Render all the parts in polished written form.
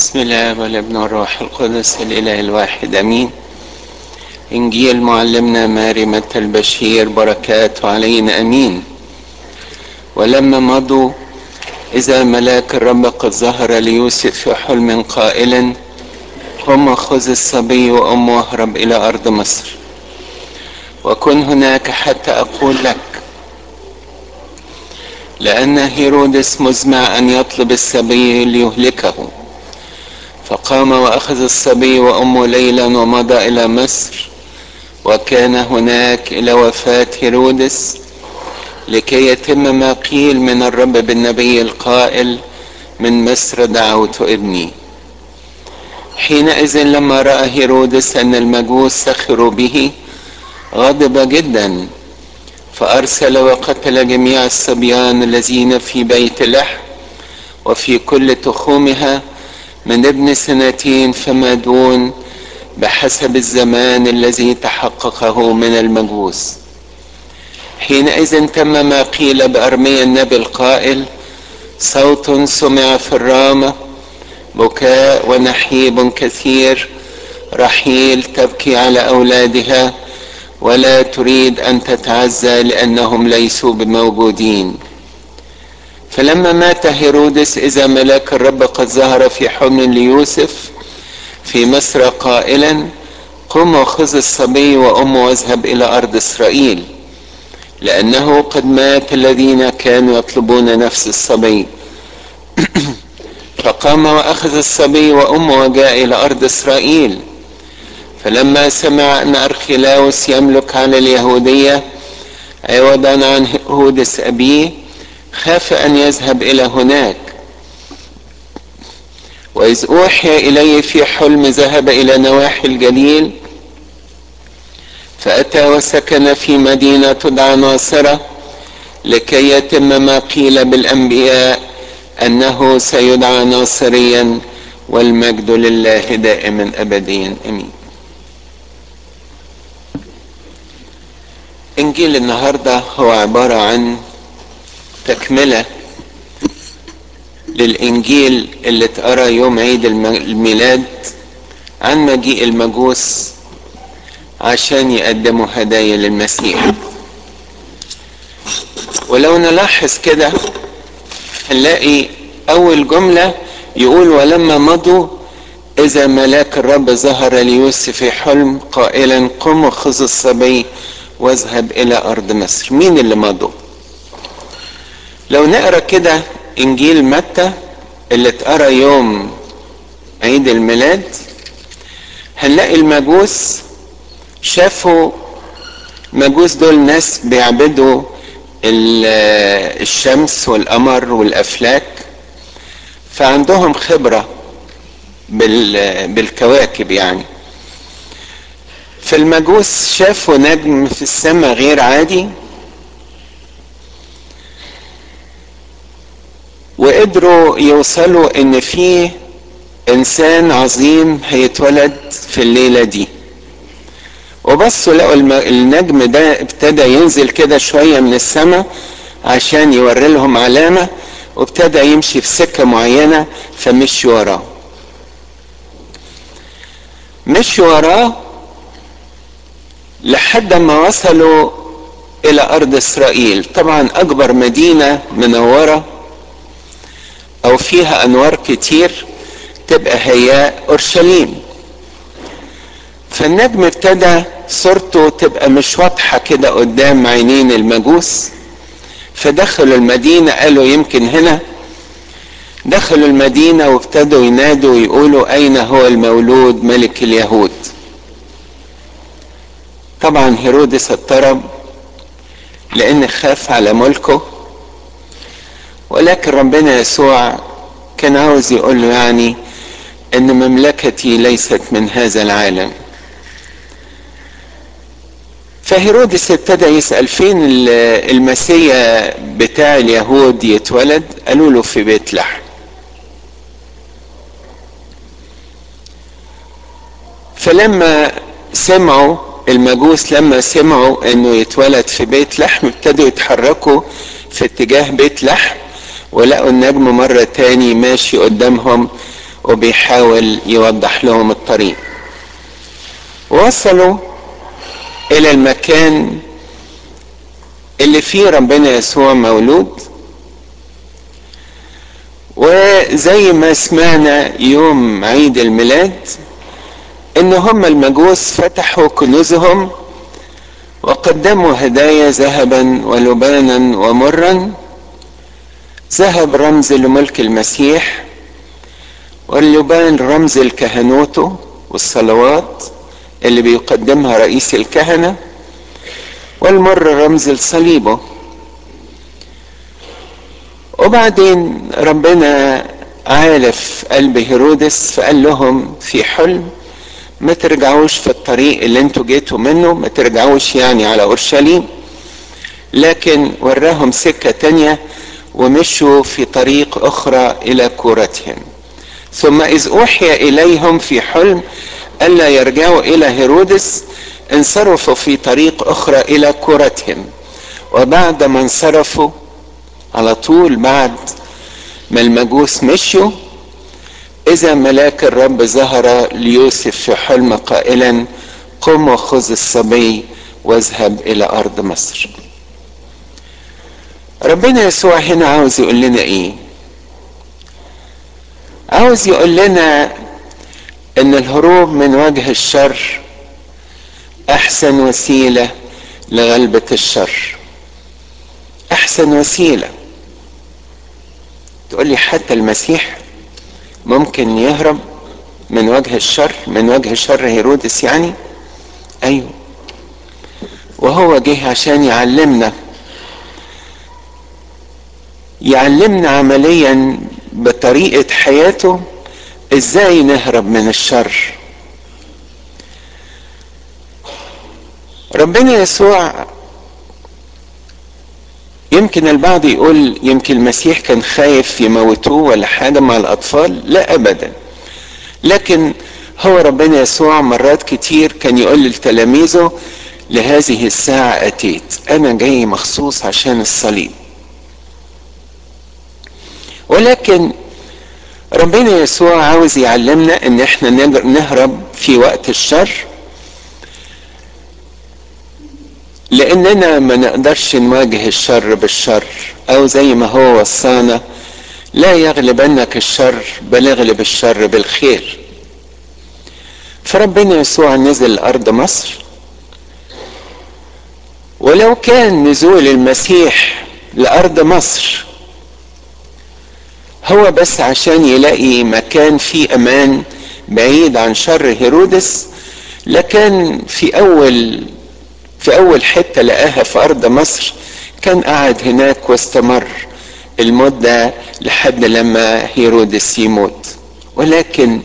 بسم الله والابن والروح القدس الإله الواحد أمين. إنجيل معلمنا ماري متى البشير بركاته علينا أمين. ولما مضوا إذا ملاك الرب قد ظهر ليوسف في حلم قائلا: قم خذ الصبي وأمه واهرب إلى أرض مصر وكن هناك حتى أقول لك، لأن هيرودس مزمع أن يطلب الصبي ليهلكه. فقام وأخذ الصبي وأمه ليلا ومضى إلى مصر، وكان هناك إلى وفاة هيرودس، لكي يتم ما قيل من الرب بالنبي القائل: من مصر دعوت ابني. حينئذ لما رأى هيرودس أن المجوس سخروا به غضب جدا، فأرسل وقتل جميع الصبيان الذين في بيت لحم وفي كل تخومها من ابن 2 فما دون، بحسب الزمان الذي تحققه من المجوس. حينئذ تم ما قيل بأرميا النبي القائل: صوت سمع في الرامة بكاء ونحيب كثير، رحيل تبكي على أولادها ولا تريد أن تتعزى لأنهم ليسوا بموجودين. فلما مات هيرودس إذا ملاك الرب قد ظهر في حلم ليوسف في مصر قائلا: قم وخذ الصبي وأمه واذهب إلى أرض إسرائيل، لأنه قد مات الذين كانوا يطلبون نفس الصبي. فقام وأخذ الصبي وأمه وجاء إلى أرض إسرائيل. فلما سمع أن أرخلاوس يملك على اليهودية عوضا عن هيرودس أبيه، خاف أن يذهب إلى هناك. وإذ أوحي إليه في حلم ذهب إلى نواحي الجليل، فأتى وسكن في مدينة تدعى ناصرة، لكي يتم ما قيل بالأنبياء أنه سيدعى ناصريا، والمجد لله دائما أبديا أمين. إنجيل النهاردة هو عبارة عن تكملة للإنجيل اللي اتقرأ يوم عيد الميلاد عن مجيء المجوس عشان يقدموا هدايا للمسيح. ولو نلاحظ كده هنلاقي أول جملة يقول: ولما مضوا إذا ملاك الرب ظهر ليوسف في حلم قائلا: قم وخذ الصبي واذهب إلى أرض مصر. مين اللي مضوا؟ لو نقرأ كده إنجيل متى اللي اتقرأ يوم عيد الميلاد، هنلاقي المجوس شافوا المجوس دول ناس بيعبدوا الشمس والقمر والأفلاك، فعندهم خبرة بالكواكب يعني. فالمجوس شافوا نجم في السماء غير عادي، وقدروا يوصلوا ان فيه انسان عظيم هيتولد في الليلة دي. وبصوا لقوا النجم ده ابتدى ينزل كده شوية من السماء عشان يوري لهم علامة، وابتدى يمشي في سكة معينة، فمشوا وراه. مشوا وراه لحد ما وصلوا الى ارض اسرائيل. طبعا اكبر مدينة منورة او فيها انوار كتير تبقى هي اورشليم. فالنجم ابتدى صورته تبقى مش واضحة كده قدام عينين المجوس، فدخلوا المدينة قالوا يمكن هنا. دخلوا المدينة وابتدوا ينادوا ويقولوا: اين هو المولود ملك اليهود؟ طبعا هيرودس اضطرب لان خاف على ملكه، ولكن ربنا يسوع كان عاوز يقول له يعني ان مملكتي ليست من هذا العالم. فهيرودس ابتدى يسأل: فين المسيح بتاع اليهود يتولد؟ قالوا له في بيت لحم. فلما سمعوا المجوس، لما سمعوا انه يتولد في بيت لحم، ابتدوا يتحركوا في اتجاه بيت لحم، ولقوا النجم مرة تاني ماشي قدامهم وبيحاول يوضح لهم الطريق. وصلوا الى المكان اللي فيه ربنا يسوع مولود، وزي ما سمعنا يوم عيد الميلاد ان هم المجوس فتحوا كنوزهم وقدموا هدايا ذهبا ولبانا ومرا. ذهب رمز لملك المسيح، واللبان رمز لكهنوته والصلوات اللي بيقدمها رئيس الكهنة، والمر رمز لصليبه. وبعدين ربنا عالف قلب هيرودس فقال لهم في حلم ما ترجعوش في الطريق اللي انتوا جيتوا منه، ما ترجعوش يعني على اورشليم، لكن وراهم سكة تانية ومشوا في طريق اخرى الى كورتهم. ثم اذ اوحي اليهم في حلم الا يرجعوا الى هيرودس انصرفوا في طريق اخرى الى كورتهم. وبعد ما انصرفوا على طول بعد ما المجوس مشوا، اذا ملاك الرب ظهر ليوسف في حلم قائلا قم وخذ الصبي واذهب الى ارض مصر. ربنا يسوع هنا عاوز يقول لنا ايه؟ عاوز يقول لنا ان الهروب من وجه الشر احسن وسيلة لغلبة الشر. احسن وسيلة. تقول لي حتى المسيح ممكن يهرب من وجه الشر، من وجه شر هيرودس يعني؟ ايوه، وهو جه عشان يعلمنا عمليا بطريقة حياته ازاي نهرب من الشر. ربنا يسوع يمكن البعض يقول يمكن المسيح كان خايف يموتوه ولا حاجة مع الاطفال. لا ابدا، لكن هو ربنا يسوع مرات كتير كان يقول لتلاميذه لهذه الساعة اتيت، انا جاي مخصوص عشان الصليب. ولكن ربنا يسوع عاوز يعلمنا ان احنا نهرب في وقت الشر، لاننا ما نقدرش نواجه الشر بالشر، او زي ما هو وصانا لا يغلبنك الشر بل اغلب الشر بالخير. فربنا يسوع نزل ارض مصر، ولو كان نزول المسيح لارض مصر هو بس عشان يلاقي مكان فيه امان بعيد عن شر هيرودس، لكن في اول حتة لقاها في ارض مصر كان قاعد هناك واستمر المدة لحد لما هيرودس يموت. ولكن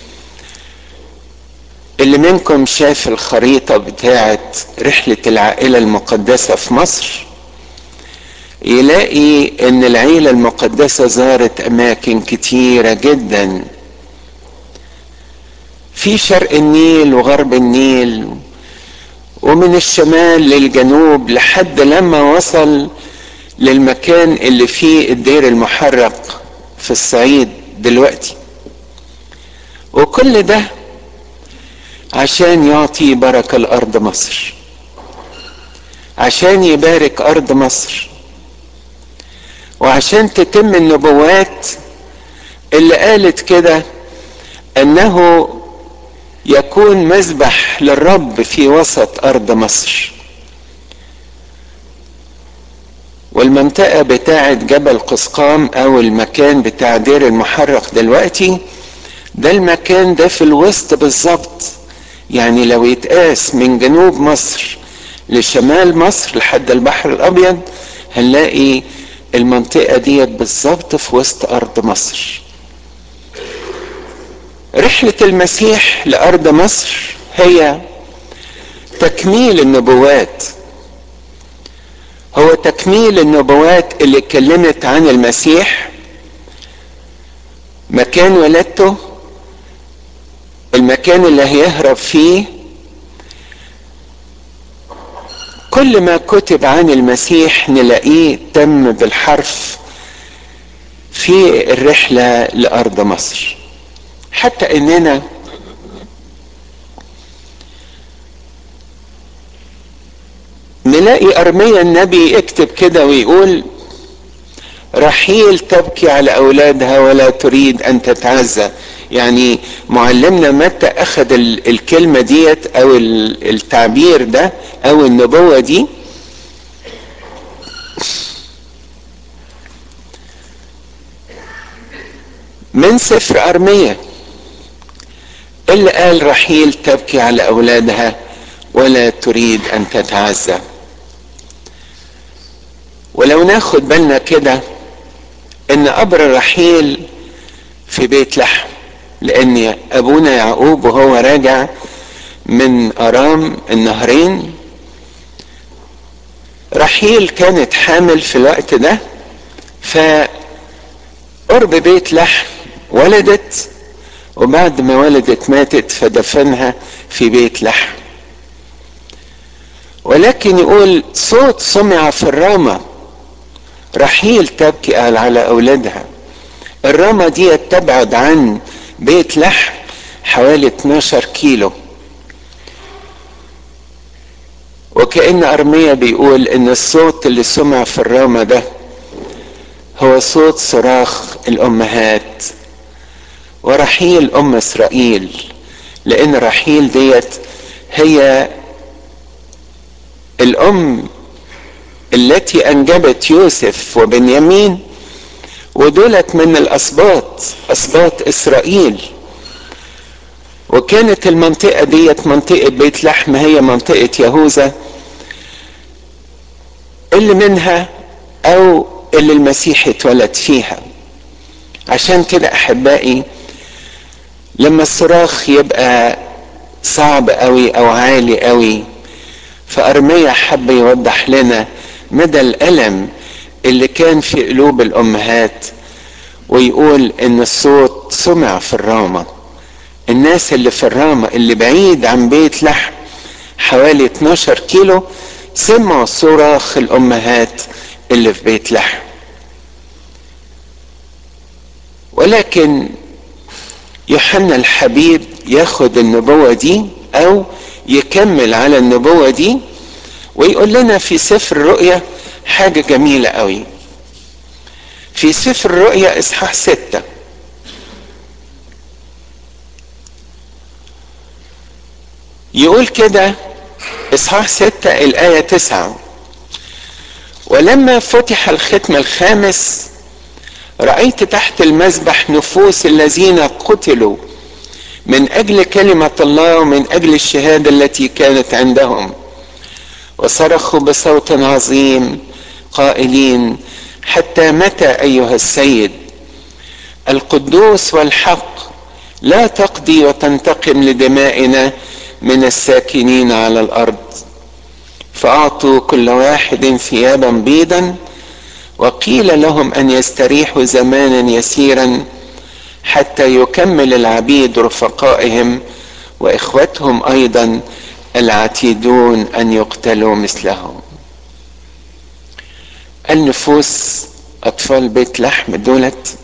اللي منكم شاف الخريطة بتاعت رحلة العائلة المقدسة في مصر يلاقي ان العيلة المقدسة زارت اماكن كتيرة جدا في شرق النيل وغرب النيل ومن الشمال للجنوب لحد لما وصل للمكان اللي فيه الدير المحرق في الصعيد دلوقتي. وكل ده عشان يعطي بركة لأرض مصر، عشان يبارك أرض مصر، وعشان تتم النبوات اللي قالت كده أنه يكون مذبح للرب في وسط أرض مصر. والمنطقة بتاعة جبل قسقام أو المكان بتاع دير المحرق دلوقتي ده المكان ده في الوسط بالظبط، يعني لو يتقاس من جنوب مصر لشمال مصر لحد البحر الابيض هنلاقي المنطقة دي بالظبط في وسط ارض مصر. رحلة المسيح لارض مصر هي تكميل النبوات، هو تكميل النبوات اللي اتكلمت عن المسيح، مكان ولادته، المكان اللي هيهرب فيه. كل ما كتب عن المسيح نلاقيه تم بالحرف في الرحلة لأرض مصر. حتى اننا نلاقي ارميا النبي يكتب كده ويقول: رحيل تبكي على اولادها ولا تريد ان تتعزى. يعني معلمنا متى اخذ الكلمة ديت او التعبير ده او النبوة دي من سفر ارميا اللي قال: رحيل تبكي على اولادها ولا تريد ان تتعزى. ولو ناخد بالنا كده ان قبر رحيل في بيت لحم، لان ابونا يعقوب وهو راجع من ارام النهرين، رحيل كانت حامل في الوقت ده، فقرب بيت لحم ولدت، وبعد ما ولدت ماتت فدفنها في بيت لحم. ولكن يقول صوت سمع في الرامة: رحيل تبكي على اولادها. الرامة دي تبعد عن بيت لحم حوالي 12 كيلو، وكأن ارميا بيقول ان الصوت اللي سمع في الرامة ده هو صوت صراخ الامهات، ورحيل ام اسرائيل، لان رحيل ديت هي الام التي انجبت يوسف وبنيامين، ودولت من الاسباط، اسباط اسرائيل. وكانت المنطقة ديت منطقة بيت لحم هي منطقة يهوذا اللي منها او اللي المسيح اتولد فيها. عشان كده احبائي لما الصراخ يبقى صعب قوي او عالي قوي، فارميا حب يوضح لنا مدى الالم اللي كان في قلوب الامهات، ويقول ان الصوت سمع في الرامة. الناس اللي في الرامة اللي بعيد عن بيت لحم حوالي 12 كيلو سمعوا صراخ الامهات اللي في بيت لحم. ولكن يوحنا الحبيب ياخد النبوة دي او يكمل على النبوة دي ويقول لنا في سفر الرؤيا حاجة جميلة قوي. في سفر الرؤيا اصحاح 6 يقول كده، اصحاح 6 الآية 9: ولما فتح الختم الخامس رأيت تحت المذبح نفوس الذين قتلوا من اجل كلمة الله ومن اجل الشهادة التي كانت عندهم، وصرخوا بصوت عظيم قائلين: حتى متى ايها السيد القدوس والحق لا تقضي وتنتقم لدمائنا من الساكنين على الارض؟ فاعطوا كل واحد ثيابا بيضا، وقيل لهم ان يستريحوا زمانا يسيرا حتى يكمل العبيد رفقائهم واخوتهم ايضا العتيدون ان يقتلوا مثلهم. النفوس اطفال بيت لحم دولت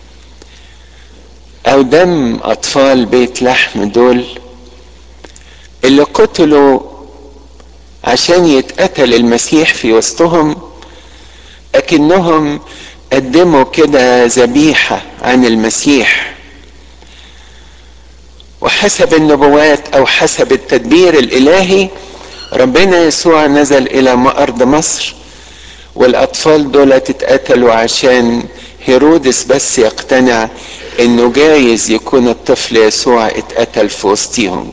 او دم اطفال بيت لحم دول اللي قتلوا عشان يتقتل المسيح في وسطهم، اكنهم قدموا كده ذبيحة عن المسيح. وحسب النبوات او حسب التدبير الالهي ربنا يسوع نزل الى ارض مصر، والاطفال دول اتقتلوا عشان هيرودس بس يقتنع انه جايز يكون الطفل يسوع اتقتل في وسطهم.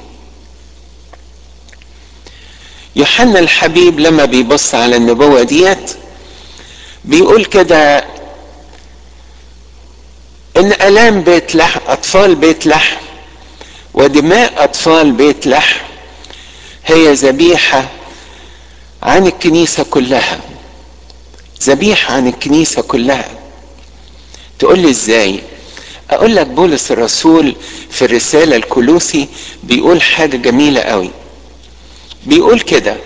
يوحنا الحبيب لما بيبص على النبوة ديت بيقول كده ان الام بيت لحم، اطفال بيت لحم ودماء اطفال بيت لحم هي ذبيحة عن الكنيسة كلها، ذبيحة عن الكنيسة كلها. تقول لي ازاي؟ اقول لك بولس الرسول في الرسالة الكولوسي بيقول حاجة جميلة قوي. بيقول كده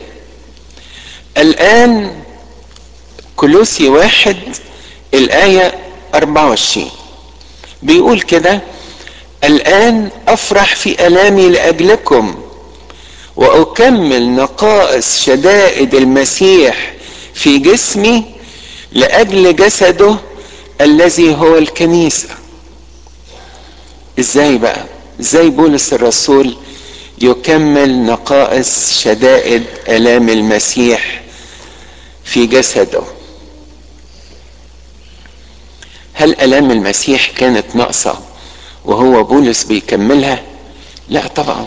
الان، كولوسي 1 الآية 24 بيقول كده: الآن أفرح في آلامي لأجلكم وأكمل نقائص شدائد المسيح في جسمي لأجل جسده الذي هو الكنيسة. ازاي بقى؟ ازاي بولس الرسول يكمل نقائص شدائد آلام المسيح في جسده؟ هل آلام المسيح كانت ناقصة وهو بولس بيكملها؟ لا طبعا.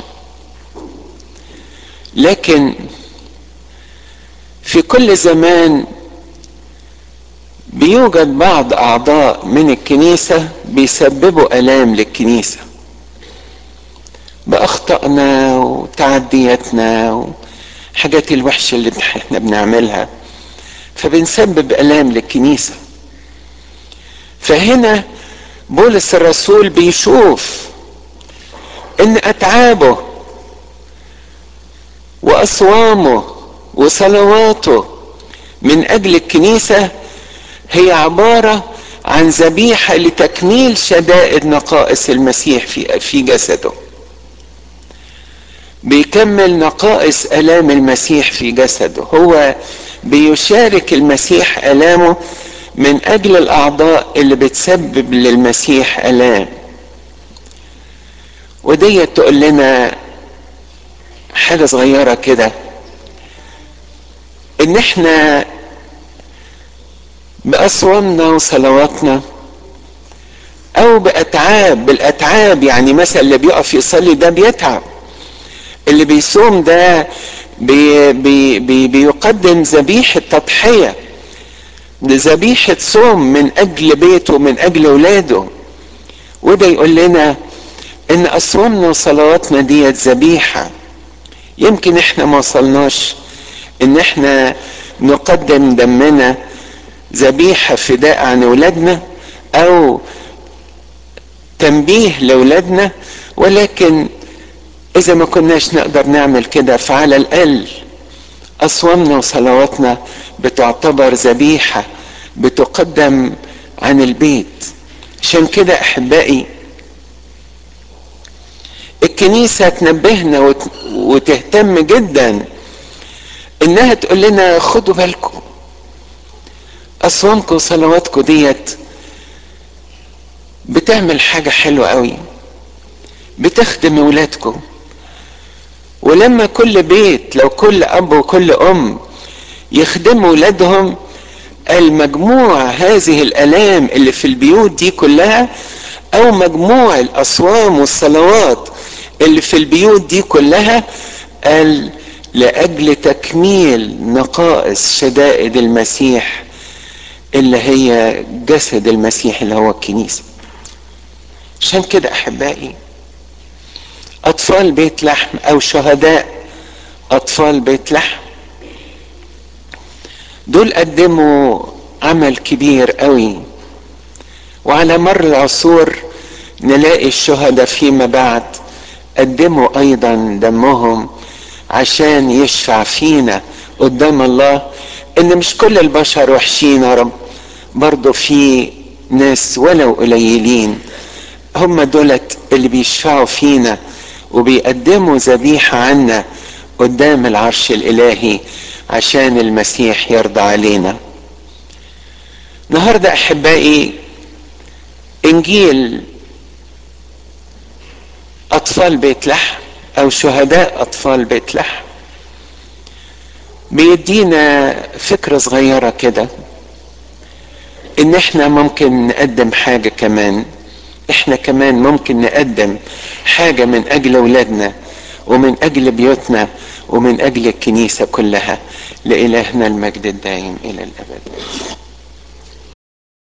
لكن في كل زمان بيوجد بعض أعضاء من الكنيسة بيسببوا آلام للكنيسة بأخطائنا وتعدياتنا وحاجات الوحشة اللي احنا بنعملها، فبنسبب آلام للكنيسة. فهنا بولس الرسول بيشوف ان اتعابه واصوامه وصلواته من اجل الكنيسة هي عبارة عن ذبيحة لتكميل شدائد نقائص المسيح في جسده. بيكمل نقائص آلام المسيح في جسده، هو بيشارك المسيح آلامه من اجل الاعضاء اللي بتسبب للمسيح آلام. ودي تقول لنا حاجة صغيرة كده، ان احنا بأصوامنا وصلواتنا او بالاتعاب، يعني مثلا اللي بيقف يصلي ده بيتعب، اللي بيصوم ده بيقدم ذبيحة تضحية، ذبيحة صوم من اجل بيته ومن اجل اولاده. وده يقول لنا ان اصوامنا وصلواتنا ديت ذبيحة. يمكن احنا ما وصلناش ان احنا نقدم دمنا ذبيحة فداء عن اولادنا او تنبيه لاولادنا، ولكن اذا ما كناش نقدر نعمل كده فعلى الاقل اصوامنا وصلواتنا بتعتبر ذبيحة بتقدم عن البيت. عشان كده احبائي الكنيسة تنبهنا وتهتم جدا انها تقول لنا خدوا بالكم اصوامكم وصلواتكم ديت بتعمل حاجة حلوة قوي، بتخدم ولادكم. ولما كل بيت، لو كل اب وكل ام يخدموا ولادهم، المجموع هذه الآلام اللي في البيوت دي كلها او مجموع الاصوام والصلوات اللي في البيوت دي كلها قال لأجل تكميل نقائص شدائد المسيح اللي هي جسد المسيح اللي هو الكنيسة. عشان كده أحبائي أطفال بيت لحم أو شهداء أطفال بيت لحم دول قدموا عمل كبير قوي، وعلى مر العصور نلاقي الشهداء فيما بعد قدموا أيضا دمهم عشان يشفع فينا قدام الله. ان مش كل البشر وحشين يا رب، برضو في ناس ولو قليلين هم دولت اللي بيشفعوا فينا وبيقدموا ذبيحة عنا قدام العرش الالهي عشان المسيح يرضى علينا. النهارده احبائي انجيل اطفال بيت لحم او شهداء اطفال بيت لحم بيدينا فكرة صغيرة كده ان احنا ممكن نقدم حاجة كمان، احنا كمان ممكن نقدم حاجة من اجل اولادنا ومن اجل بيوتنا ومن اجل الكنيسة كلها. لإلهنا المجد الدائم الى الابد.